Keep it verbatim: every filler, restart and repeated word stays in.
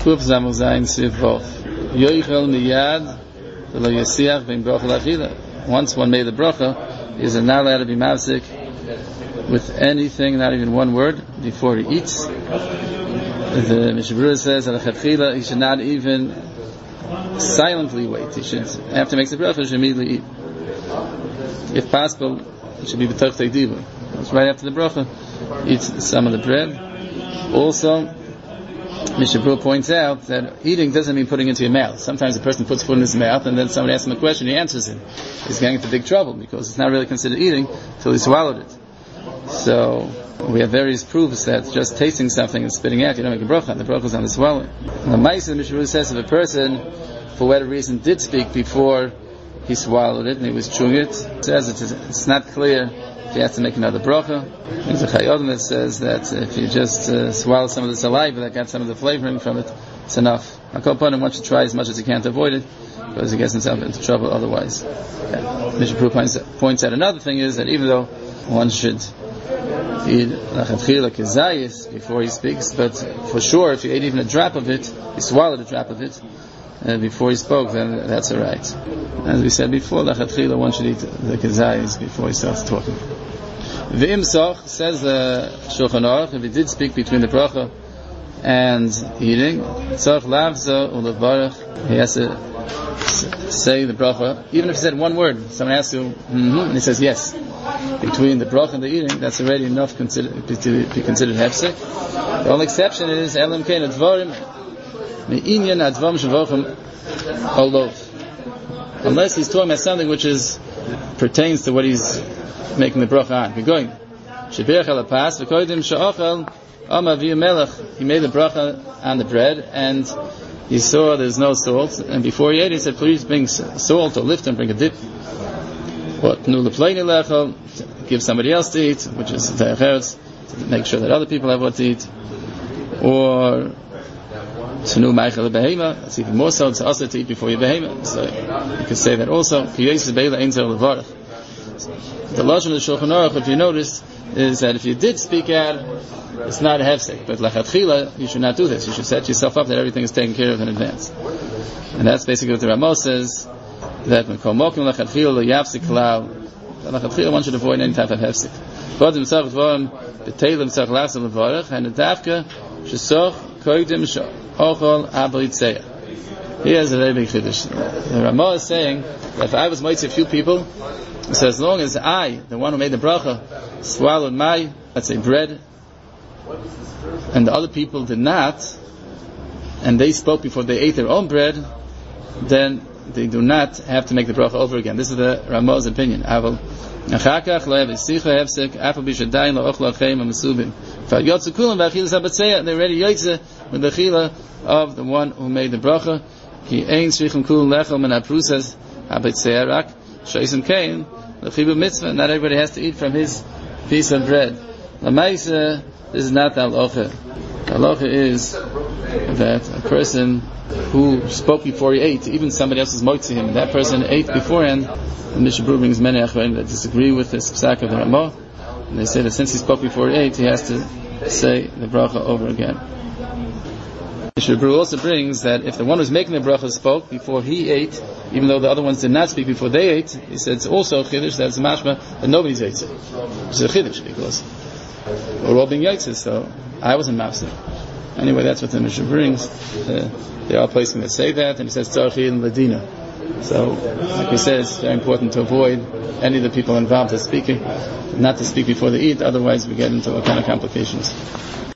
Kuf Zamul Zayin Siv Vov. Yoichel miyad v'lo yasiach v'im bracha l'achila. Once one made the bracha, he is not allowed to be mavzik with anything, not even one word, before he eats. The Mishnah Berurah says that l'chadchila he should not even silently wait. He should, after he makes the bracha, he should immediately eat. If possible, it should be b'toch te'dibur. It's right after the bracha, eat some of the bread. Also, Mishnah Berurah points out that eating doesn't mean putting into your mouth. Sometimes a person puts food in his mouth and then someone asks him a question, he answers him. He's getting into big trouble because it's not really considered eating until he swallowed it. So, we have various proofs that just tasting something and spitting out, you don't make a bracha, and the bracha is on the swallowing. The Maisa, Mishnah Berurah says, if a person, for whatever reason, did speak before he swallowed it and he was chewing it, it says it's, it's not clear if he has to make another bracha. There's a Chayodin that says that if you just uh, swallow some of the saliva that got some of the flavoring from it, it's enough. I'll call upon him, one should try as much as he can to avoid it, because he gets himself into trouble otherwise. Yeah. Mishnah Berurah points, points out another thing is that even though one should eat lachatchila kezayis before he speaks, but for sure if you ate even a drop of it, you swallowed a drop of it uh, before he spoke, then that's alright. As we said before, lachatchila one should eat the kezayis before he starts talking. V'imsoch, says the Shulchan Aruch, if he did speak between the bracha and eating, tzarich lavza ulevarach, he has to say the bracha, even if he said one word. Someone asks you, mm-hmm, and he says yes. Between the bracha and the eating, that's already enough consider, to be considered hefsek. The only exception is elam kein advarim me'inyan advam shavochem olov. Unless he's talking about something which is pertains to what he's making the bracha on. We're going. Shebirach alapas v'koidim sha'ochel ama v'yamelech. He made the bracha on the bread and he saw there's no salt, and before he ate, he said, please bring salt or lift and bring a dip. What? Give somebody else to eat, which is to make sure that other people have what to eat. Or Tenu Meichel Behema, it's even more so, it's also to eat before you behema. So you could say that also. The Lashon of the Shulchan Aruch, if you notice, is that if you did speak out, it's not a hefsek. But lachatchila, you should not do this. You should set yourself up that everything is taken care of in advance. And that's basically what the Ramos says, that when kol mokim lachatchila lo yafsik klal, lachatchila one should avoid any type of hefsek. Kodim tzarich dvarim b'teilim tzarich lachzor levarach, and the dafka shesoch kodim she'ochol abritzeya. He has a very big chiddush. The Ramah is saying that if I was mitzvah a few people, so as long as I, the one who made the bracha, swallowed my, let's say, bread, and the other people did not, and they spoke before they ate their own bread, then they do not have to make the bracha over again. This is the Ramah's opinion. Aval achakach lo yav sicha hefsek afal bishadayin lo ochla cheim amesubim. Fal yotzu kulam v'achilas habatzeya. They're ready yotze with the chila of the one who made the bracha. Ki ein shrichim kulam lechel men aprusas habatzeya rak sheisim kein lechibu mitzvah. Not everybody has to eat from his piece of bread. Lamaisa, this is not the halacha. The halacha is that a person who spoke before he ate, even somebody else is moitzi him, that person ate beforehand. The Mishnah Berurah brings many achronim that disagree with this psak of the Ramah, and they say that since he spoke before he ate, he has to say the bracha over again. Mishnah Berurah also brings that if the one who's making the bracha spoke before he ate, even though the other ones did not speak before they ate, he said it's also a chiddush, that's a mashma, that nobody's ate it. Which is a chiddush, because we're all being yaitses, so I wasn't mafsir. Anyway, that's what the Mishnah brings. Uh, there are places that say that, and he says tzarchi in ladina. So, like we said, it's very important to avoid any of the people involved as speaking, not to speak before they eat, otherwise we get into all kind of complications.